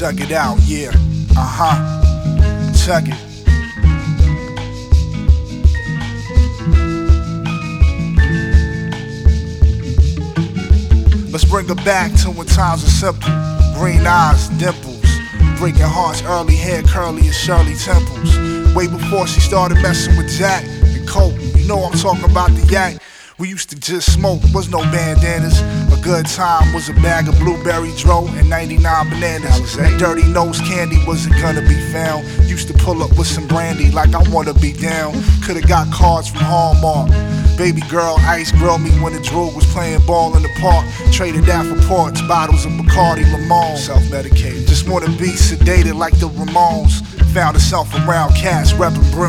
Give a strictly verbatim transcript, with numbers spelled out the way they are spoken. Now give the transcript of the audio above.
Check it out, yeah. Uh-huh. Check it. Let's bring her back to when times were simple. Green eyes, dimples, breaking hearts, early hair, curly as Shirley Temples. Way before she started messing with Jack and Coke. You know I'm talking about the yak. We used to just smoke, was no bandanas. A good time was a bag of blueberry dro and ninety-nine bananas. That dirty nose candy wasn't gonna be found. Used to pull up with some brandy like I wanna be down. Could've got cards from Hallmark. Baby girl ice grilled me when the droog was playing ball in the park. Traded that for ports, bottles of Bacardi Limon. Self-medicated, just wanna be sedated like the Ramones. Found herself around cats reppin' brim.